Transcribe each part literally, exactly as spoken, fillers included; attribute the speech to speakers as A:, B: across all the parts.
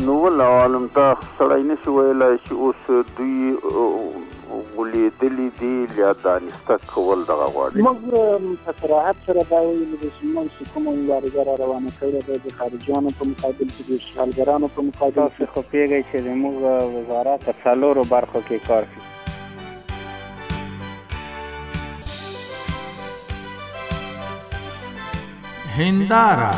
A: نو ول عالم ته سړی نشي ویلی چې اوس دوی ولیدلي دي یا دانسته کول دغه غواړي.
B: موږ په صراحت سره دا ویلي دي چې موږ چې کومه مبارزه را روانه کړې ده د خارجیانو په مقابل کې د اشغالګرانو په مقابل کې،
C: خو پوهېږئ چې زموږ وزارت په څلورو برخو کې کار کوي.
D: هنداره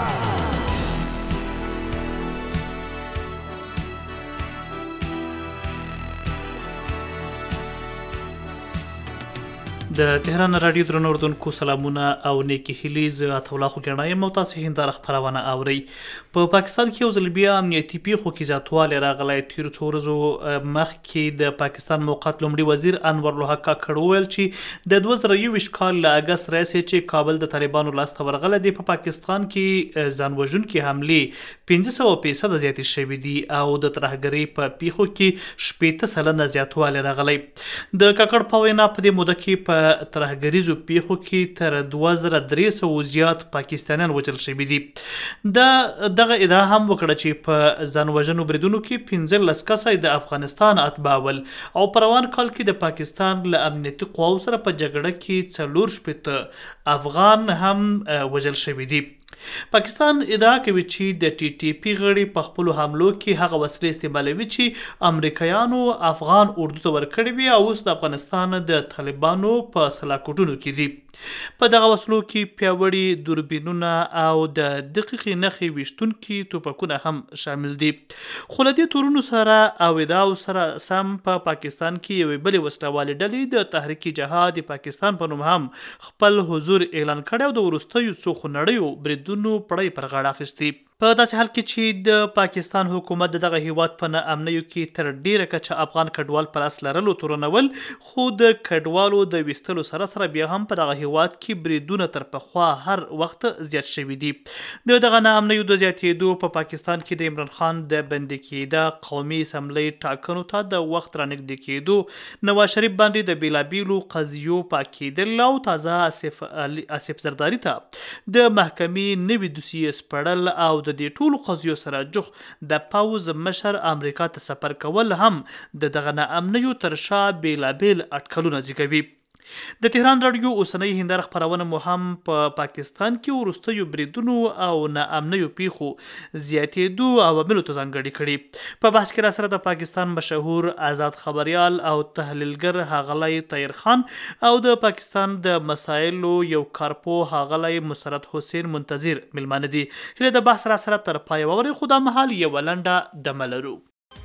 D: د تهران رادیو درنو اردوونکو سلامونه او نیکی هیلې زه عطاالله خوږیاڼی یم او تاسو هنداره خپرونه اورئ. په پاکستان کې یو ځل بیا امنیتي پیښو کې زیاتوالی راغلی. تېرو څو ورځو مخکې د پاکستان موقت لومړي وزیر انور الحق کاکړ وویل چې د دوه زره یوویشت کال له اګست راهیسې چې کابل د طالبانو لاسته ورغلی دی، په پاکستان کې ځان وژونکي حملې پنځه سوه فیصده زیاتې شوي دي او د ترهګرۍ په پیښو کې شپېته سلنه زیاتوالی راغلی. د کاکړ په وینا په دې موده کې په ترهګریزو پیښو کې تر دوه زره درې سوه زیات پاکستانیان وژل شوي دي. دا دغه ادعا هم وکړه چې په ځان وژنو بریدونو کې پنځلس کسه د افغانستان اتباع ول او په روان کال کې د پاکستان له امنیتي قواو سره په جګړه کې څلور شپېته افغان هم وژل شوي دي. پاکستان ادعا کوي چې د ټي ټي پي غړي په خپلو حملو کې هغه وسلې استعمالوي چې امریکایانو افغان اردو ته ورکړې وي او اوس د افغانستان د طالبانو په سلاکوټونو کې دي. په دغه وسلو کې پیاوړي دوربینونه او د دقیقې نښې ویشتونکي توپکونه هم شامل دي. خو له دې تورونو سره او ادعاو سره سم په پاکستان کې یوې بلې وسلهوالې ډلې د تحریک جهاد پاکستان په نوم هم خپل حضور اعلان کړی او د وروستیو څو خونړیو بریدونو پړی پر غاړه اخیستي. په داسې حال کې چې د پاکستان حکومت د دغه هیواد په نا امنیو کې تر ډیره کچه افغان کډوال په لاس لرلو تورنول، خو د کډوالو د ویستلو سره سره بیا هم په دغه هیواد کې بریدونه تر پخوا هر وخت زیات شوي دي. د دغه نا امنیو د زیاتېدو په پاکستان کې د عمران خان د بندي کېده، قومي اسمبلۍ ټاکنو ته د وخت رانږدې کېدو، نواز شریف باندې د بیلابیلو قضیو پاکېدل او تازه آصف آصف زرداري ته د محکمې نوي دوسیې سپړل او د دې ټولو قضیو سره جوخ د پاوز مشر امریکا ته سفر کول هم د دغه نا امنیو تر شا بیلابیل اټکلونه زیږوي. د تهران رادیو اوسنۍ هنداره خپرونه مو هم په پا پاکستان کې وروستیو بریدونو او نا امنیو پیښو زیاتېدو عواملو ته ځانګړې کړي. په بحث کې راسره د پاکستان مشهور آزاد خبریال او تحلیلګر ښاغلی طاهر خان او د پاکستان د مسایلو یو کارپو ښاغلی مسرت حسین منتظر میلمانه دي. هیله د بحث راسره تر پایه واورئ، خو دا مهال یوه لنډه دمه لرو.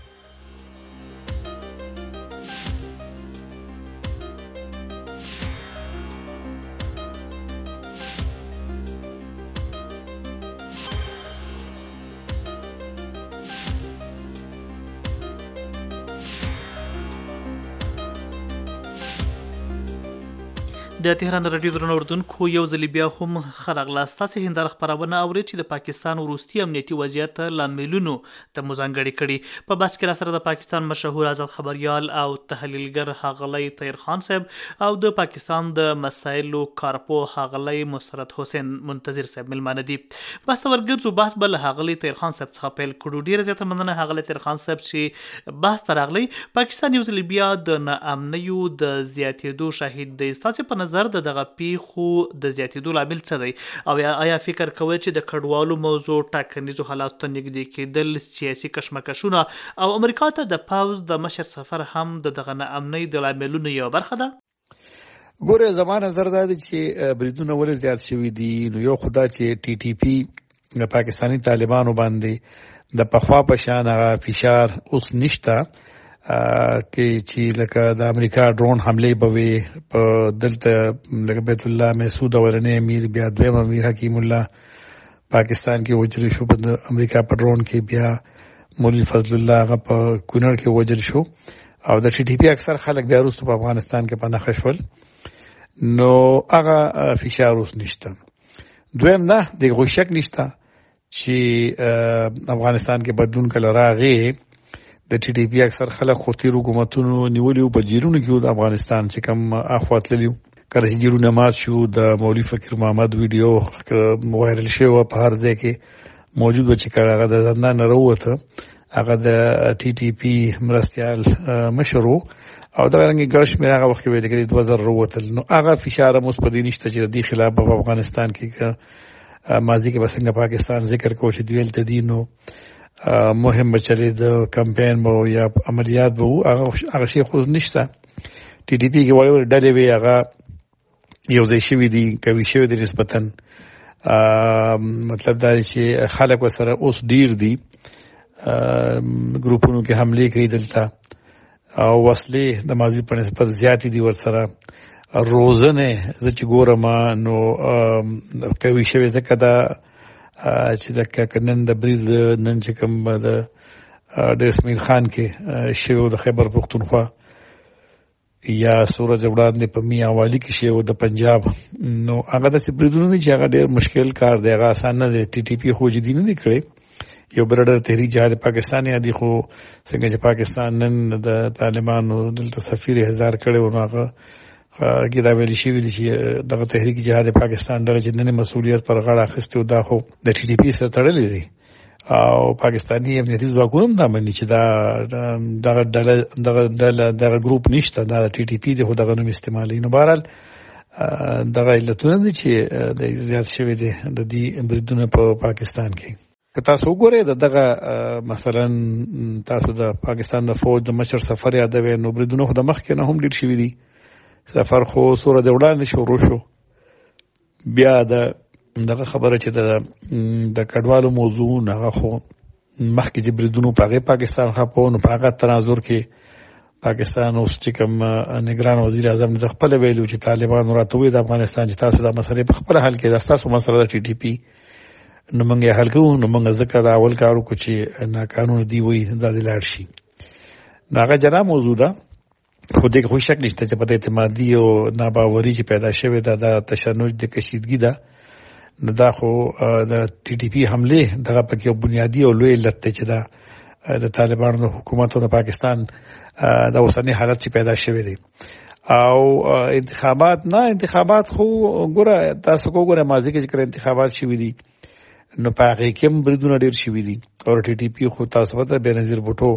D: د تهران رادیو درنو اردوونکو یو ځل بیا هم ښه راغلاست. تاسې هنداره خپرونه اورئ چې د پاکستان وروستي امنیتي وضعیت لاملونو ته مو ځانګړې کړي. په بحث کې راسره د پاکستان مشهور آزاد خبریال او تحلیلګر ښاغلی طاهر خان صاحب او د پاکستان د مسایلو کارپو ښاغلی مسرت حسین منتظر صاحب میلمانه دي. بحث ته ورګرځو. بحث به له ښاغلي طاهر خان صاحب څخه پیل کړو. ډېره زیاته مننه ښاغلی طاهر خان صاحب چې بحث ته راغلی. پاکستان یو ځل بیا د نا امنیو د زیاتېدو شاهد دی. ستاسې په نظر د دغه پیښو د زیاتېدو لامل څه دی؟ او آیا فکر کوئ چې د کډوالو موضوع، ټاکنیزو حالاتو ته نږدې کېدل، سیاسي کشمکشونه او امریکا ته د پوځ د مشر سفر هم د دغه نا امنۍ د لاملونو یوه برخه ده؟
E: ګوره، زما نظر دا دی چې بریدونه ولې زیات شوي دي. نو یو خو دا چې ټي ټي پي د پاکستاني طالبانو باندې د پخوا په شان هغه فشار اوس نشته کې چې لکه د امریکا ډرون حملې به وي په دلته لکه بیت الله مسعود اولنی امیر، بیا دویم امیر حکیم الله پاکستان کې وجل شو په امریکا په ډرون کې، بیا مولوی فضل الله هغه په کونړ کې وجل شو او د ټي ټي پي اکثر خلک بیا وروسته په افغانستان کې پناه شول. نو هغه فشار اوس نشته. دویم نه دغه شک نشته چې افغانستان کې بدلون کله راغی. د ټي ټي پي اکثر خلک خو تیر حکومتونو نیولي په جیرونو کې د افغانستان چې کوم اخوا تللي کله چې جیرونه مات شو د مولوي فقیر محمد ویډیو وایرل شوی په هر ځای کې موجود و چې هغه د زندان نه راووته هغه د ټي ټي پی مرستيال مشرو او دا رنګ ګرش مې هغه وخت ویل کې دوه زره وروتل نو هغه فشار مو سپدې نشته چې د خلاف په افغانستان کې ماضي کې بسنګ پاکستان ذکر کو چې دویل تدینو مهم بچلې د کمپاین مو یا عملیات وو هغه هغه شی خو نشته ټي ټي پی کې وایي ډلې وی هغه یو ځای شوی دی کوي شوی دی نسبتاً مطلب دا چې خلک وسره اوس ډیر دي ګروپونو کې حمله کوي دلته او وسلې د ماضي په نسبت زیاتې دي ورسره روزنه زه چې ګورم نو کوي شوی ځکه دا چې د کنن د بریل نن چې کوم د ډیسمیر خان کې شیو د خیبر پختونخوا یا سورج وړاندې په میاں والی کې شیو د پنجاب نو هغه د سپریدونو نه چې هغه ډیر مشکل کار دی هغه آسان نه دی ټي ټي پی خو جدي نه کړي یو برډر تحریک جهاد پاکستاني ادي خو څنګه چې پاکستان نن د طالبانو دلته سفیر هزار کړي و هغه کې دا ویل شي ویل شي دغه تحریک جهاد پاکستان دغه جننه مسؤلیت پر غاړه اخیسته دا خو د ټي ټي پی سره تړلې دي او پاکستاني امنیتي ځواکونه هم دا مانی چې دا دغه دغه دغه ګروپ نشته دا ټي ټي پی د دغه نوم استعمالي نو بهرحال دغه علتونه دي چې د زیات شوی دي د دې بریدونو په پاکستان کې تاسو وګورئ دغه مثلا تاسو د پاکستان د فوج د مشر سفر یادوي نو بریدونو خو د مخ کې نه هم ډیر شوی دي سفر خو سوره د وړاندې شروع شو بیا د دغه خبره چې د د کډوالو موضوع نه خو مخکې چې بریدونو په پاکستان خپو نو په هغه تناظر کې پاکستان اوس چې کوم نگران وزیر اعظم د خپل ویلو چې طالبان راتوي د افغانستان چې تاسو د مسلې په خپل حل کې د تاسو مسله د ټي ټي پی نو موږ یې حل کوو نو موږ ذکر اول کارو کو چې ناقانونه دی وي د لاړ شي هغه جنا موضوع ده خو دې خو شک نشته چې په اعتمادي او ناباوري چې پیدا شوه دا د تشنج د کشیدګي ده نو دا خو د ټي ټي پی حمله دغه په کې بنیادی او لوی علت چې دا د طالبانو حکومت او د پاکستان د اوسنی حالت چې پیدا شوه دي او انتخابات نه انتخابات خو ګوره تاسو وګوره ماضي کې چې انتخابات شوي دي نو په هغه کې هم بریدونه ډیر شوي دي او ټي ټي پی خو تاسو ته بنظیر بوټو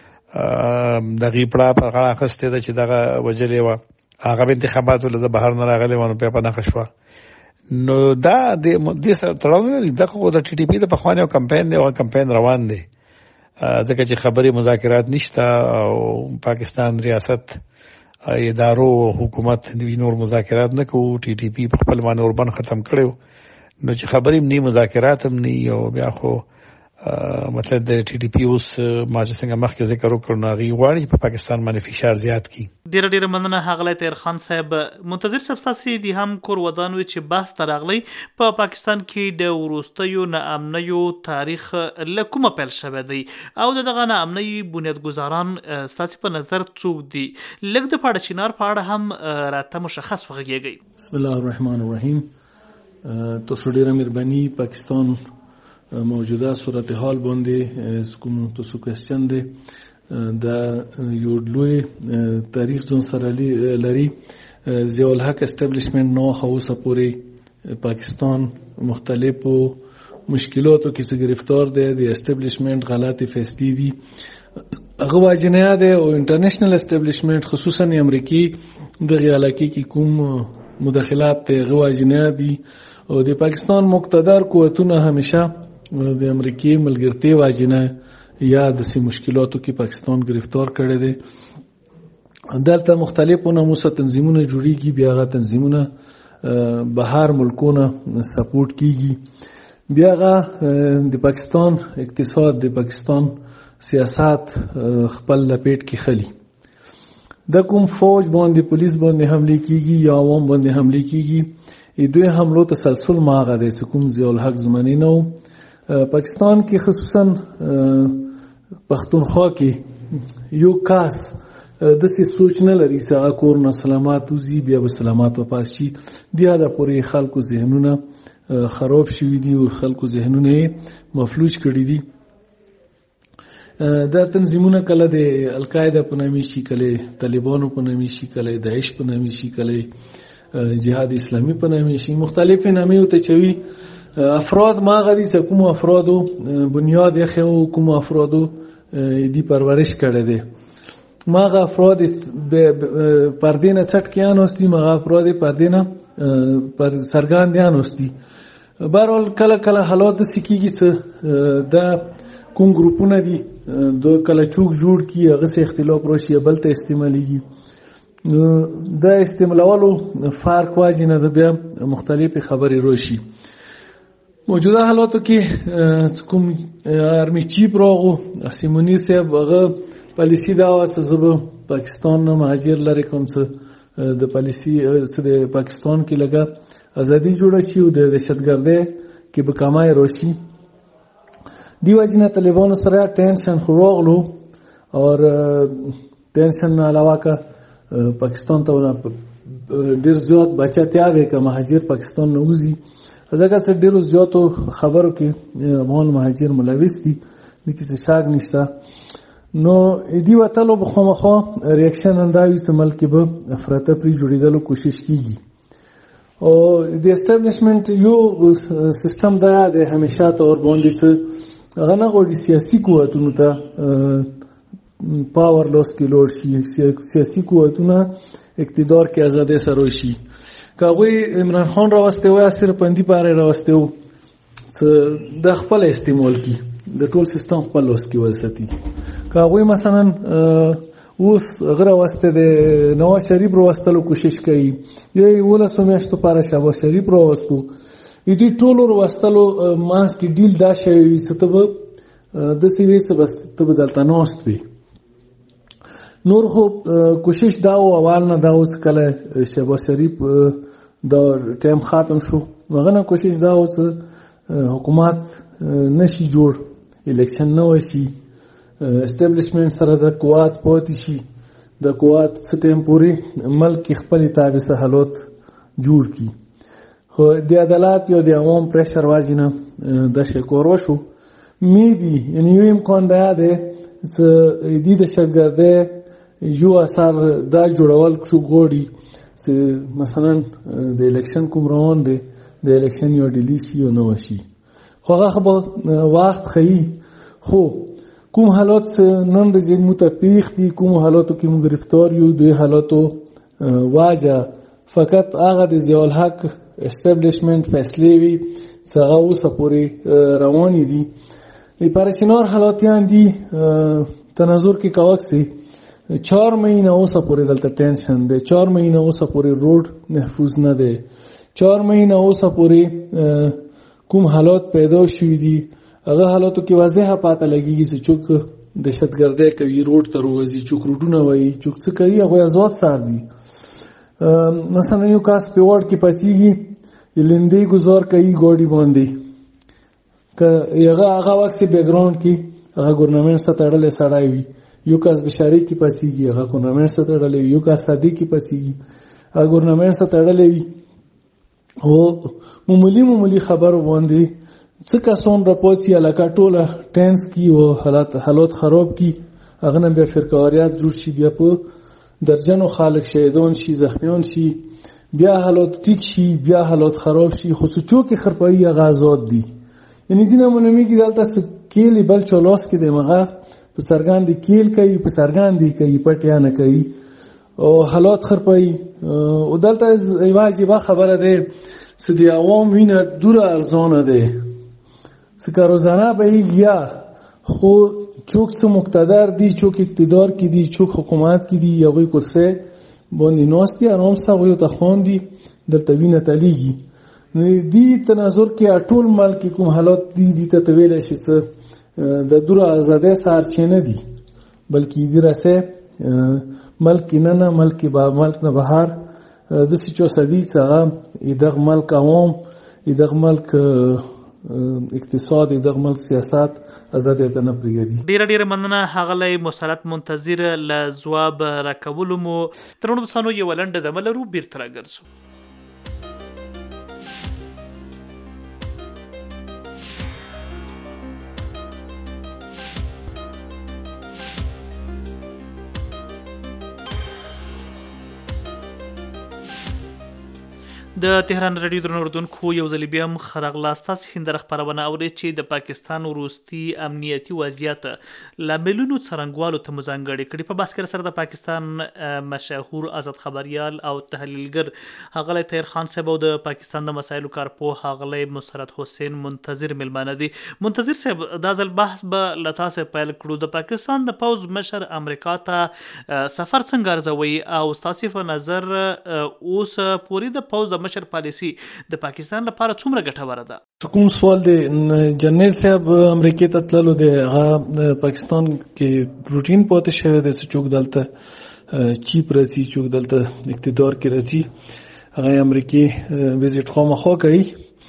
E: دغه پړه په غاړه اخسته ده چې دغه وجلې و هغه انتخاباتو له بهر نه راغلي ونه په پناه خشوا نو دا د دې سره تړاو نه دغه د ټي ټي پی د پخوانیو کمپاین دی او کمپاین روان دی ځکه چې خبري مذاکرات نشته او پاکستان ریاست ادارو حکومت د نور مذاکرات نه کوي ټي ټي پی په خپل باندې اوربن ختم کړو نو چې خبرې مني مذاکرات هم نه او بیا خو مطلب د ټي ټي پی اوس ما چې څنګه مخکې ذکر وکړو نو غي غواړي په پاکستان باندې فشار زیات کی
D: ډیر ډیر مننه هغه تیر خان صاحب منتظر صاحب تاسو دي هم کور ودان وي چې بحث ترغلي په پا پاکستان کې د وروستیو ناامنیو تاریخ لکومه پیل شوه دی او دغه ناامنی بنیادګذاران تاسو په نظر څوک دي لږ د پاړه چینار پاړه هم راته مشخص وغږیږي
F: بسم الله الرحمن الرحیم تاسو ډیره مهرباني پاکستان موجوده صورتحال باندې کوم تاسو کوېسچن دی دا یو لوی تاریخ جون سره لري ضیاء الحق اسټابلیشمنت نو هوسه پوری پاکستان مختلفو مشکلاتو کې څخه گرفتار دی د اسټابلیشمنت غلطي فیصلې دي هغه واجنه ده او انټرنیشنل اسټابلیشمنت خصوصا امریکای دغه علاقې کې کوم مداخلات ته واجنه دي او د پاکستان مقتدر قوتونه همیشه د امریکای ملګرتي واجنه یا د سي مشکلاتو کې پاکستان گرفتار کړی دی دلته مختلفو ناموسه تنظیمونه جوړیږي بیا غا تنظیمونه بهر ملکونه سپورټ کیږي بیا غا د پاکستان اقتصاد د پاکستان سیاست خپل لپیټ کې خلی د کوم فوج باندې پولیس باندې حمله کیږي یا عوام باندې حمله کیږي ای دوی حملو تسلسل ماغه د کوم ضیاء الحق زمانی نو پاکستان کې خصوصا پښتونخوا کې یو کاس د سې سوچ نه لري چې کور نه سلامات وزي بیا به سلامات و پاسي بیا د پوري خلکو ذهنونه خراب شوي دي او خلکو ذهنونه مفلوج کړي دي دا تنظیمونه کله د القاعده په نامه شي کله طالبانو په نامه شي کله داعش په نامه شي کله جهاد اسلامي په نامه شي مختلفه نامې او ته چوي افراد ما غدي چې کوم افرادو بنیاد یې خو کوم افرادو دی پرورش کړی دی. ماغه افراد پردې نه څټ کیان اوسدي، ماغه افراد پردې نه پر سرګاندیان اوسدي. بهرحال کله کله حالات داسې کېږي چې دا کوم ګروپونه دي د کله چوک جوړ کړي، هغسې اختلاف راشي، بل ته استعمالېږي. نو دا استعمالولو فرق واجې نه ده، بیا مختلفې خبرې راشي. موجوده حالاتو کې کوم آرمي چیف راغو سیمونیر صاحب، هغه پالیسي دا وه چې زه به پاکستان نه مهاجر لرې کوم، څه د پالیسي څه د پاکستان کې لږه ازادي جوړه شي او د دهشتګردۍ کې به کمای راشي. دی وجې نه طالبانو سره ټینشن خو راغلو، اور ټینشن نه علاوه که پاکستان ته ډېر زیات بچتیا دی که مهاجر پاکستان نه وځي، ځکه چې ډېرو زیاتو خبرو کې افغان مهاجر ملوث دي، دې کې څه شک نشته. نو دی وتلو به خامخا ریاکشن همدا وي چې ملک کې به افراطفري جوړېدلو کوشش کېږي. او د اسټابلیشمنټ یو سیستم دا دی همیشه طور باندې چې هغه نه غواړي سیاسي قوتونو ته پاور لاس کې لوړ شي، سیاسي قوتونه اقتدار کې ازادۍ سره شي. که هغوی عمران خان راوستی و یا صرف بندي پاره راوستی و چې د خپل استعمال کړي، د ټول سیستم خپل لاس کې وساتي. که هغوی مثلا اوس هغه راوستی د نواز شریف راوستلو کوشش کوي، یا یې یولسو میاشتو پاره شهباز شریف راوستو، دوی ټولو راوستلو منځ کې ډیل دا شوی وي چې ته به داسې وي چې بس ته به دلته ناست وي. نور خو کوشش دا و اول نه دا و چې کله شهباز شریف دا ټایم ختم شو، هغه نه کوشش دا و چې حکومت نشي جوړ، الیکشن نه وشي، اسټابلیشمنټ سره د قوت پاتې شي، د قوت څه ټایم پورې ملک خپلې تابع حالات جوړ کړي. خو د عدالت یا د عوام پریشر واجې نه دا شی کار وشو. می بي یعنې یو امکان دا دی چې دې دهشتګردۍ یو اثر دا جوړول شو غواړي چې مثلا د الیکشن کوم روان دی، د الیکشن یو ډیلی شي یا نه وشي، خو هغه به وخت ښیي. خو کوم حالات نن ورځې موږ ته پېښ دي، کوم حالاتو کې موږ گرفتار یو، دوی حالاتو واجه فقط هغه د ضیاءالحق اسټابلیشمنټ فیصلې وي چې هغه اوسه پورې روانې دي. لپاره چې نور حالاتیان دي تنظر کې کوکسي چهار مهینه اوسه پورې دلته ټینشن دی، چهار مهینه اوسه پورې روډ محفوظ نه دی، چهار مهینه اوسه پورې کوم حالات پیدا شوي دي هغه حالاتو کې واضحه پاته لګېږي چې څوک دهشتګردۍ کوي، روډ ته روځي، څوک روډونه وهي، څوک څه کوي، هغوی ازاد سار دي. مثلا یو کس په واډ کې پڅېږي، لندې گزار کوي ګاډي باندې، که هغه هغه وخت بیکګراوند کې هغه ګورنمنټ سره تړلی سړی وي. یو کس بشاري کې پڅېږي، هغه ګورنمنټ سره تړلی وي. یو کس سادي کې پڅېږي، هغه ګورنمنټ سره تړلی وي. او معمولي معمولي خبرو باندې څه کسان راپاڅي علاقه ټوله ټینس کي او حالات حالات خراب کی، هغه نه بیا فرقواریات جوړ شي، بیا په درجنو خلک شهیدان شي، زخمیان شي، بیا حالات ټیک شي، بیا حالات خراب شي. خو څوک خرپایي هغه آزاد دي. یعنی دینه مونږ کې دلته سکیل بل چولاس کې دماغه په سرګان دي کېل کوي، په سرګان دي کوي، پټیا نه کوي او حالات خرپایي. او دلته واجب خبره ده چې د عوام وینه دوره ارزانه ده، څنګه روزانه به یا خو څوک څه مقتدر دي، څوک اقتدار کې دي، څوک حکومت کې دي، یوه کرسي باندې ناستي آرام سره یو ته خواندي دلته وینه تلیږي. نو دې تناظر کې ټول ملک کوم حالات دي دي ته ویل شي چې د دوره آزادۍ سرچینه دي، بلکې دې راسه ملک نه نه ملک با ملک نه بهر د سچو سدي څنګه دغه ملک عوام دغه ملک اقتصاد دغه ملک سیاست آزادۍ ته نه پریږدي.
D: ډیر ډیر مننه هغه مسرت منتظر ل جواب راکولو مو ترونو سانو یو ولند د ملرو بیرته راګرځو. د تهران رادیو درنو اردوونکو یو ځل بیا هم ښه راغلاست. تاسې هنداره خپرونه اورئ چې د پاکستان وروستي امنیتي وضعیت لاملونو څرنګوالو ته مو ځانګړې کړي. په بحث کې سره د پاکستان مشهور آزاد خبریال او تحلیلګر ښاغلی طاهر خان صاحب او د پاکستان د مسایلو کارپوه ښاغلی مسرت حسین منتظر میلمانه دي. منتظر صاحب، دا ځل بحث به له تاسې پیل کړو. د پاکستان د پوځ مشر امریکا ته سفر څنګه ارزوئ او ستاسې په نظر اوس پورې د پوځ د مشر پالیسی د پاکستان لپاره څومره ګټوره ده؟
F: کوم سوال دی جنرال صاحب امریکا ته تللو دی، هغه پاکستان کې روټین پاتې شوی دی چې څوک دلته چیپ راځي، څوک دلته اقتدار کې راځي، هغه امریکا ویزیټ خامخا کوي.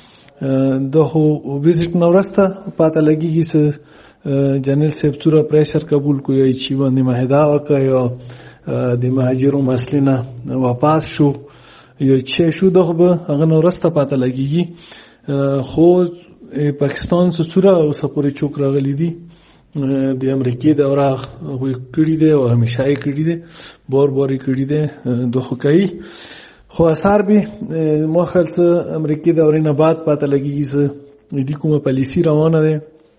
F: د هو ویزیټ نه وروسته پاته لګیږي چې جنرال صاحب څومره پریشر قبول کوي چې باندې معاهده وکړي او د مهاجرو مسلې نه واپس شو یا چه شو، دغه به هغه نه وروسته پاته لګیږي. خو پاکستان څه څومره اوسه پورې چوک راغلی دي د امریکې دوره هغوی کړي دي او همیشه یې کړي دي، بار بار یې کړي دي، دغه کوي. خو اثر به ما خیال څه امریکې دورې نه بعد پاته لګیږي چې دې کومه پالیسي روانه ده.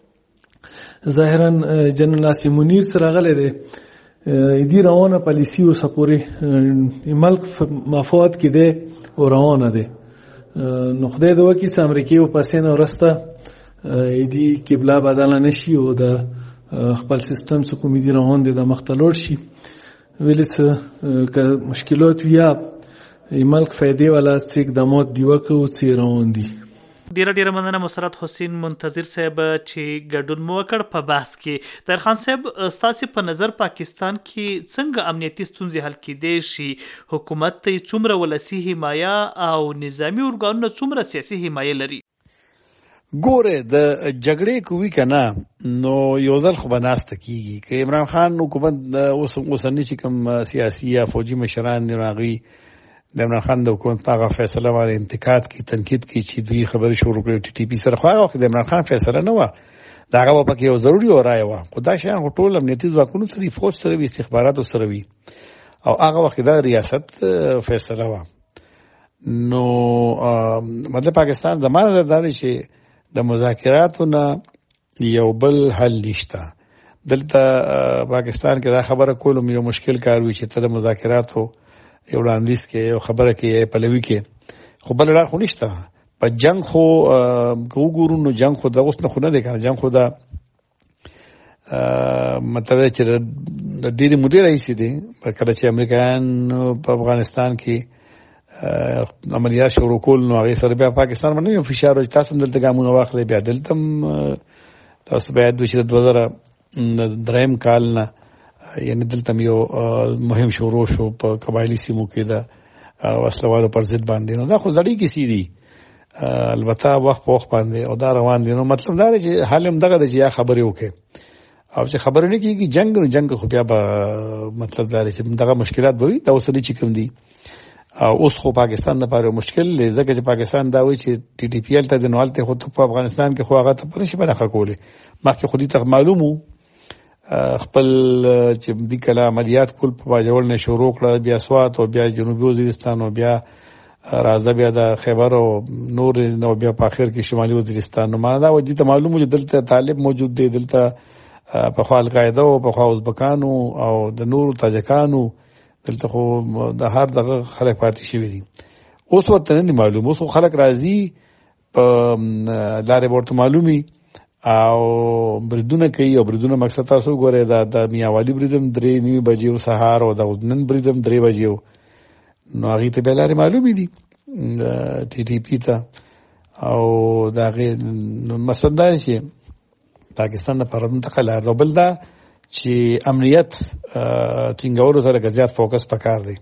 F: ظاهرا جنرال ناصر منیر سره راغلی دی، دې روانه پالیسي اوسه پورې ملک مفاد کې دی او روانه دی. نو خدای دې وکړي چې امریکې ورپسې نه وروسته دې قبله بدله نه شي او د خپل سیستم څه کوم دي روان دي د مخ ته لاړ شي. ولې څه که مشکلات وي یا ملک فایدې والا څه اقدامات دي وکړو چې روان دي.
D: ډیره ډیره مننه مسرت حسین منتظر صاحب چې ګډون مو وکړ په بحث کې. طاهر خان صاحب، ستاسې په نظر پاکستان کې څنګه امنیتي ستونزې حل کیدای شي؟ حکومت ته څومره ولسي حمایه او نظامی ارګانونه څومره سیاسي حمایه لري؟
E: ګوره، د جګړې کوي که نه نو یو ځل خو به ناسته کېږي. که عمران خان حکومت اوسني چې کوم سیاسي یا فوجي مشران دي هغوی د عمران خان د حکومت په هغه فیصله باندې انتقاد کوي، تنقید کوي چې دوی خبرې شروع کړې ټي ټي پي سره. خو هغه وخت د عمران خان فیصله نه وه، د هغه به پکې یو ضروري او رایه وه. خو دا شیان خو ټول امنیتي ځواکونو سره وي، فوج سره وي، استخباراتو سره وي، او هغه وخت دا ریاست فیصله وه. نو مطلب پاکستان زما نظر دا دی چې د مذاکراتو نه یو بل حل نشته. دلته پاکستان کې دا خبره کولم یو مشکل کار وي چې ته د مذاکراتو یو وړاندیز کې یو خبره کې پلوي کې، خو بل لار خو نشته. په جنگ خو که وګورو نو جنگ خو د اوس نه خو نه دی که نه، جنگ خو دا مطلب دی چې د ډېرې مودې راهیسې دی. کله چې امریکایان په افغانستان کې عملیات شروع کول نو هغې سره بیا پاکستان باندې یو فشار و چې تاسو هم دلته ګامونه واخلئ. بیا دلته هم تاسو باید وي چې د دوه زره دریم کال نه یعنی دلته یو مهم شروع شو په قبایلي سیمو کې د وسلوالو پر ضد باندې. نو دا خو زړې کیسې دي، البته وخت په وخت باندې او دا روان دي. نو مطلب دا دی چې حال هم دغه دی چې یا خبرې وکړي، او چې خبرې نه کېږي جنګ نو جنګ خو بیا به مطلب دا دی چې دغه مشکلات به وي. دا اوسني چې کوم دي اوس خو پاکستان لپاره مشکل دی، ځکه چې پاکستان دا وایي چې ټي ټي پي هلته دی، نو هلته خو په افغانستان کې خو هغه ته په نشي برخه کولی. مخکې خو دې ته معلوم وو خپل چې دی کله عملیات کول په باجوړ نه شروع کړه، بیا سوات او بیا جنوبي وزیرستان او بیا راځه بیا د خیبر او نور نو بیا په اخر کې شمالي وزیرستان. نو معنا دا و دې ته معلوم چې دلته طالب موجود دی، دلته په خوا القاعده او په خوا ازبکانو او د نور تاجکانو دلته خو د هر دغه خلک پاتې شوي دي. اوس ورته نه معلوم، اوس خو خلک راځي په لارې ورته معلومي او بریدونه کوي. او بریدونه مقصد تاسو ګورئ دا د میاوالي بریدم درې نیمې بجې و سهار او د نن بریدم درې بجې و، نو هغې ته بیا لارې معلومې دي ټي ټي پي ته. او د هغې مقصد دا چې پاکستان لپاره منطقه لار ده. بل دا چې امنیت ټینګولو ته لږ زیات فوکس پکار دی.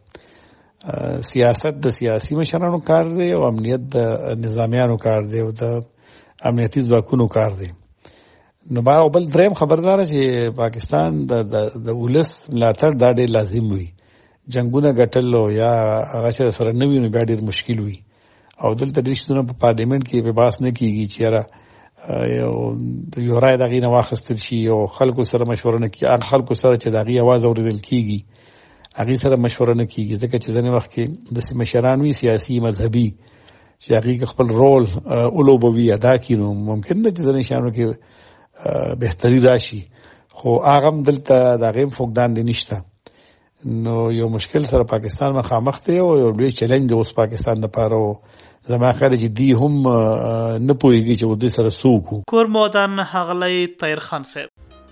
E: سیاست د سیاسي مشرانو کار دی او امنیت د نظامیانو کار دی او د امنیتي ځواکونو کار دی. نو با بل دریم خبردار چې پاکستان د د ولس ملاتړ دا ډېر لازم وي. جنگونه ګټل یا هغه چې سره نه وي نو بیا ډېر مشکل وي. او دلته ډېر شتونه په پارلیمنت کې په بحث نه کېږي چې یاره یو رای د هغې نه واخیستل شي او خلکو سره مشوره نه کېږي. هغه خلکو سره چې د هغې اواز اورېدل کېږي هغه سره مشوره نه کیږي ځکه چې ځنې وخت کې د مشران وی سیاسي مذهبي چې هغه خپل رول اولوبوي ادا کړي ممکن نه چې ځنې شانو کې بهتري راشي خو هغه دلته د غیم فقدان دي نشته نو یو مشکل سره پاکستان مخامخ دی او یو لوی چیلنج دی اوس پاکستان لپاره زما خیال چې دی هم نه پوهیږي چې ودې سره سوق
D: کور مودان هغلی طاهر خان صاحب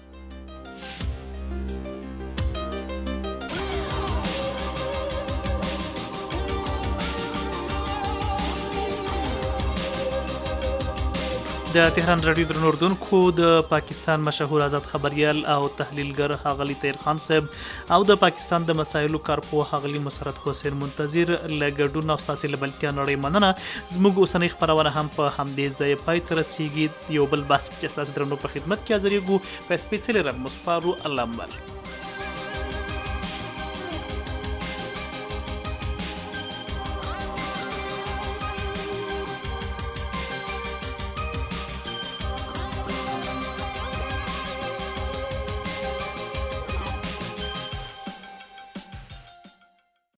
D: د تهران رادیو درنو اوردونکو د پاکستان مشهور آزاد خبريال او تحلیلګر ښاغلي طاهر خان صاحب او د پاکستان د مسایلو کارپوه ښاغلي مسرت حسین منتظر له ګډون او ستاسې له بلتیا نړۍ مننه زموږ اوسنۍ خپرونه هم په همدې ځای پای ته رسیږي یو بل بحث چې ستاسې درنو په خدمت کې حاضرېږو په سپېڅلي رنګ مو سپارو الله مل